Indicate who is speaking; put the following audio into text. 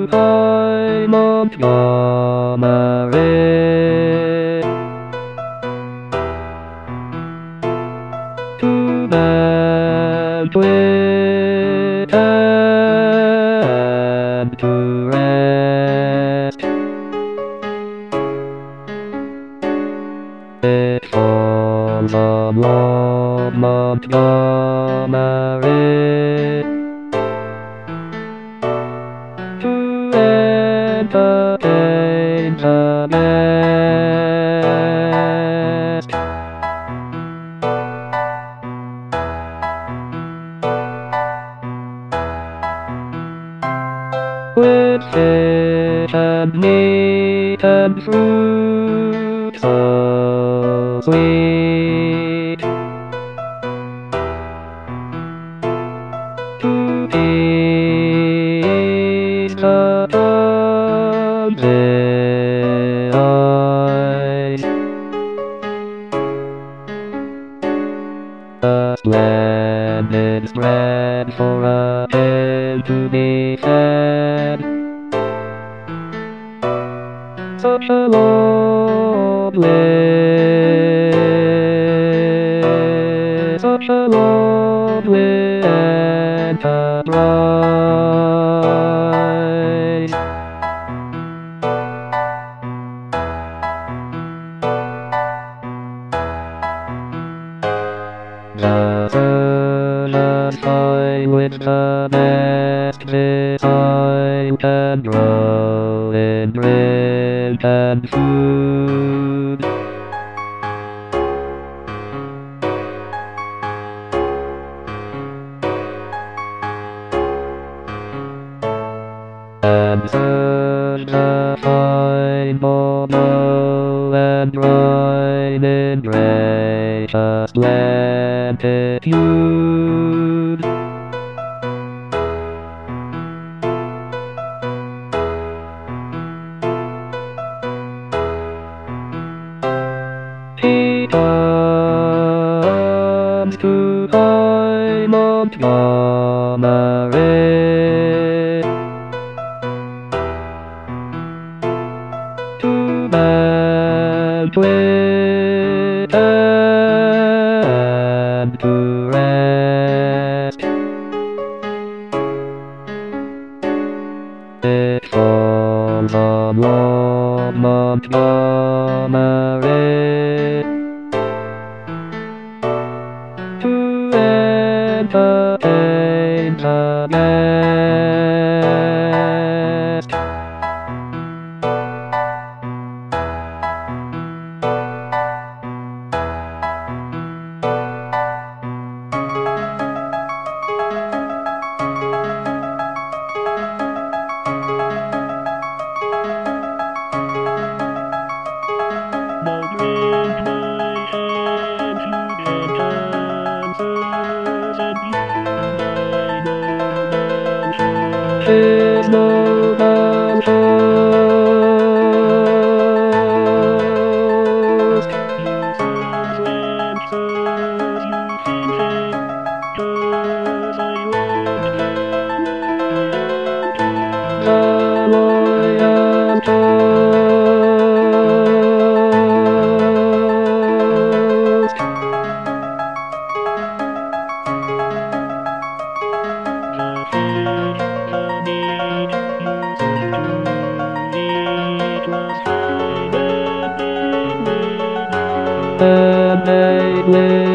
Speaker 1: High Montgomery, to banquet and to rest. It falls on Lord Montgomery to entertain the guest. With fish and meat and fruit so sweet, to feast the tongue's delight. A splendid spread for a hen to be fed. Such a long list, such a long enterprise. The surgeons find which the best design can grow in drink and food. And search the fine bauble and brine in gracious lentitude. He comes to High Montgomery to banquet and to rest. It falls on Lord Montgomery to entertain the guest. His noble host, the loyal toast. And made with